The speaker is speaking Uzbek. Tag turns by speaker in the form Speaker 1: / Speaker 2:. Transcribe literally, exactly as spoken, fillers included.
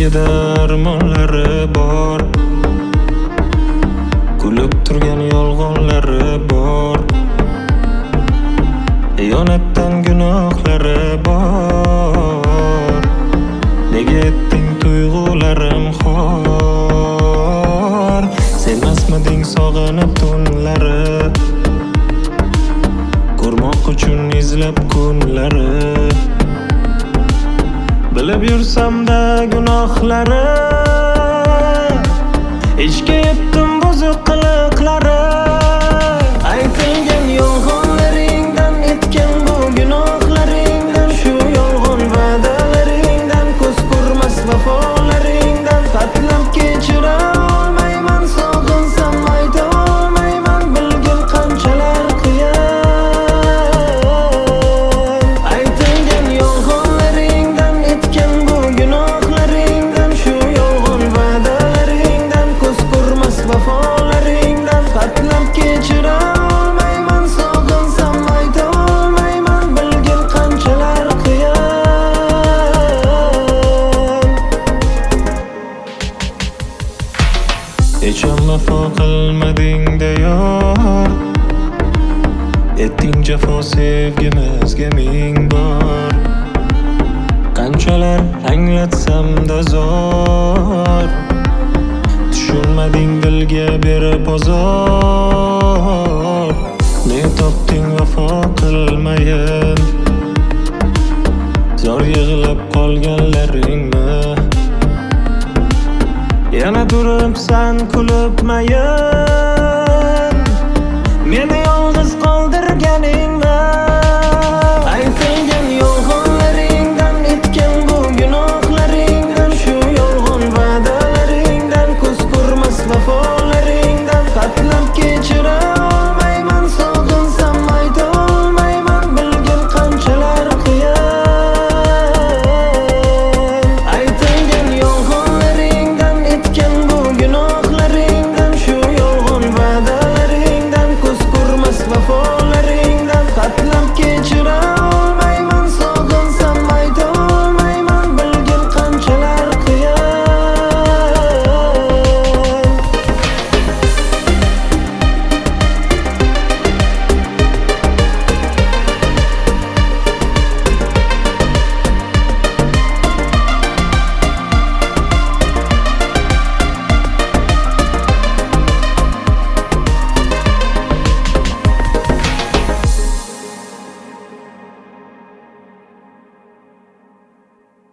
Speaker 1: Yuragida armonlari bor, kulib turgan yolg'onlari bor, xiyonatdan gunohlari bor. Nega etding tuyg'ularim xor? Sevmasmiding sog'inib tunlari, ko'rmoq uchun izlab kunlari. Bilib yursamda gunohlari, ichga yetdim buzuq qiliqlari. Aytilgan yolg'onlaringdan, etgan bu gunohlaringdan, shu yolg'on va'dalaringdan, ko'z ko'rmas vafolaringdan tatlab kechira olmayman. Sog'insam ayta olmayman, bilgin qanchalar qiyin. Aytilgan yolg'onlaringdan, etgan bu gunohlaringdan, shu yolg'on va'dalaringdan, ko'z ko'rmas vafolaringdan tatlab kechira olmayman. Sog'insam ayta olmayman, bilgin qanchalar qiyin. Hecham vafo qilmading-da yor, etding jafo sevgimizga ming bor. Qanchalar anglatsam-da zor, tushunmading dilga berib ozor. Ne topding vafo qilmayin, zor yig'lab qolganlaringmi? Yana turibsan kulib mayin, meni yolg'iz qoldirganingmi? Aytilgan yolg'onlaringdan, etgan bu gunohlaringdan, shu yolg'on va'dalaringdan, ko'z ko'rmas vafolaringdan tatlab kechira olmayman. Sog'insam ayta olmayman, bilgin qanchalar qiyin. Aytilgan yolg'onlaringdan, etgan bu gunohlaringdan, shu yolg'on va'dalaringdan, ko'z ko'rmas vafolaringdan tatlab kechira